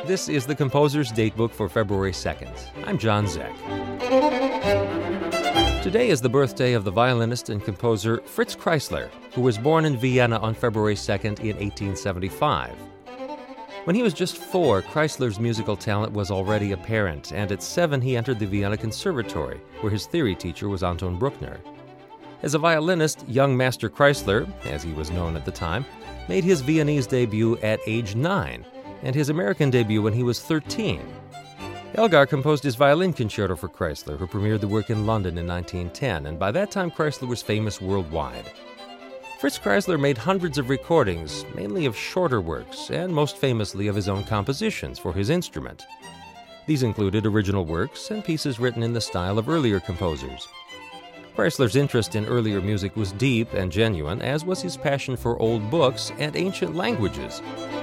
This is the Composer's Datebook for February 2nd. I'm John Zeck. Today is the birthday of the violinist and composer Fritz Kreisler, who was born in Vienna on February 2nd in 1875. When he was just 4, Kreisler's musical talent was already apparent, and at 7 he entered the Vienna Conservatory, where his theory teacher was Anton Bruckner. As a violinist, young Master Kreisler, as he was known at the time, made his Viennese debut at age 9, and his American debut when he was 13. Elgar composed his violin concerto for Kreisler, who premiered the work in London in 1910, and by that time Kreisler was famous worldwide. Fritz Kreisler made hundreds of recordings, mainly of shorter works, and most famously of his own compositions for his instrument. These included original works and pieces written in the style of earlier composers. Kreisler's interest in earlier music was deep and genuine, as was his passion for old books and ancient languages.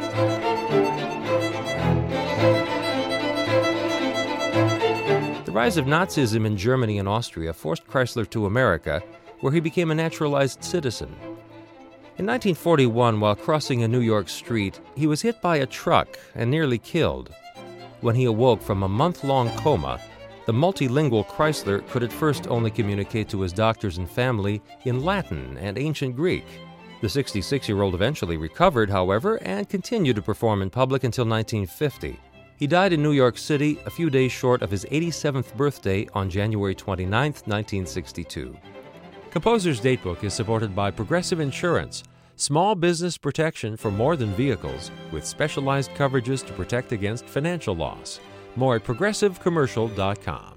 The rise of Nazism in Germany and Austria forced Kreisler to America, where he became a naturalized citizen. In 1941, while crossing a New York street, he was hit by a truck and nearly killed. When he awoke from a month-long coma, the multilingual Kreisler could at first only communicate to his doctors and family in Latin and ancient Greek. The 66-year-old eventually recovered, however, and continued to perform in public until 1950. He died in New York City a few days short of his 87th birthday on January 29, 1962. Composer's Datebook is supported by Progressive Insurance, small business protection for more than vehicles, with specialized coverages to protect against financial loss. More at progressivecommercial.com.